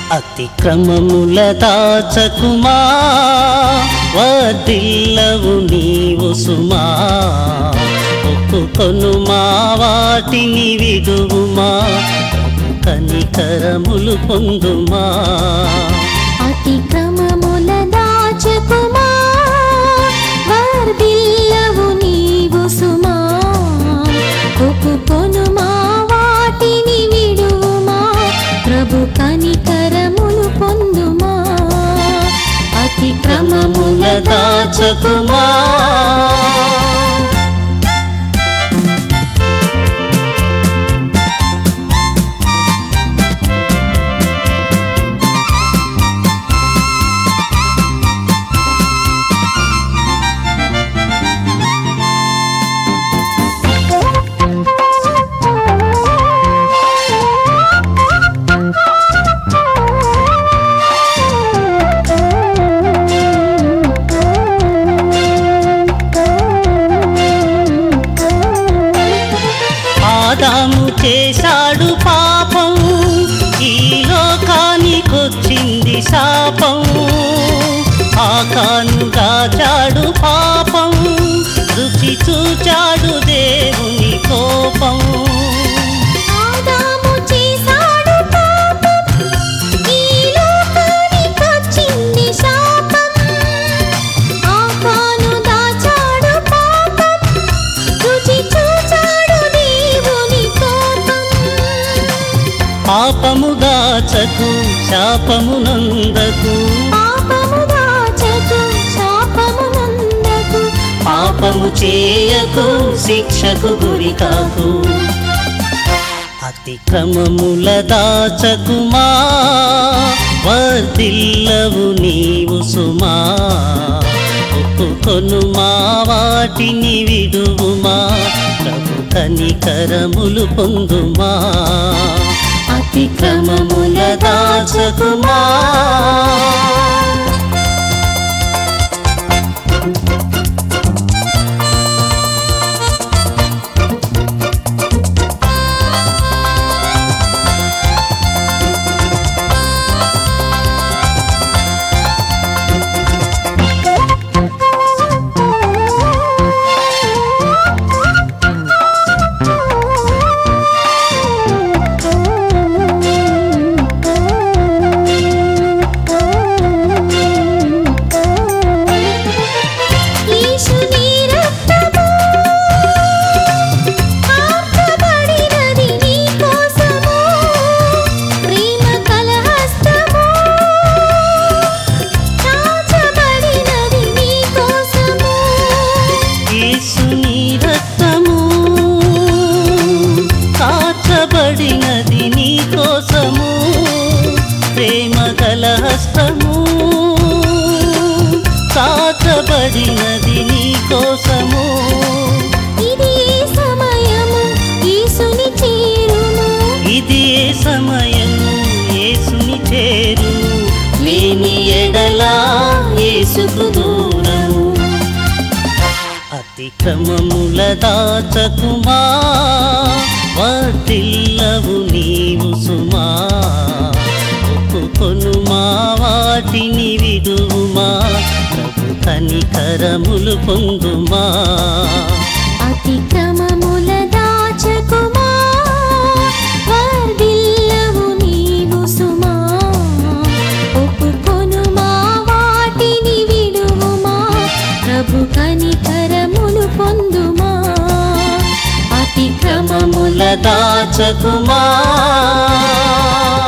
అతిక్రమముల దాచకుమా, వర్ధిల్లవు నీవు సుమా. ఒప్పుకొనుమా, వాటిని విడువుమా, కనికరములు పొందుమా. అతిక్రమముల దాచకుమా, వర్ధిల్లవు నీవు సుమా. ఒప్పుకొనుమా, వాటిని విడువుమా, ప్రభు కనికరములు పొందుమా. అతిక్రమముల దాచకుమా. ఆదాము చేశాడు పాపం, ఈ లోకానికొచ్చింది శాపం. ఆకాను దాచాడు పాపం, రుచి చూచాడు దేవుని కోపం. ఆదాము చేశాడు పాపం, ఈ లోకానికొచ్చింది శాపం. ఆకాను దాచాడు పాపం, రుచి చూచాడు దేవుని కోపం. పాపము దాచకు, శాపము నందకు. పాపము దాచకు, శాపము నందకు. పాపము చేయకు, శిక్షకు గురికాకు. అతిక్రమముల దాచకుమా, వర్ధిల్లవు నీవు సుమా. ఒప్పుకొనుమా, వాటిని విడువుమా, ప్రభు కనికరములు పొందుమా. అతిక్రమముల దాచకుమా. యేసుని రక్తము కార్చబడినది నీ కోసము. ప్రేమ కలహస్తము చాచబడినది నీ కోసము. యేసుని రక్తము కాచబడినది నీ కోసము. ప్రేమ గల హస్తము కాచబడినది నీ కోసము. ఇది ఏ సమయము యేసుని చేరుము. ఇది ఏ సమయము యేసుని చేరును. లేని ఎడలా యేసుకు దూరము. అతిక్రమముల దాచకుమా, వర్ధిల్లవు నీవు సుమా. ఒప్పుకొనుమా, వాటిని విడువుమా, ప్రభు కనికరములు పొందుమా. అతిక్రమముల దాచకుమా, వర్ధిల్లవు నీవు సుమా. ఒప్పుకొనుమా, వాటిని విడువుమా, ప్రభు కనికరములు పొందుమా. అతిక్రమముల దాచకుమా.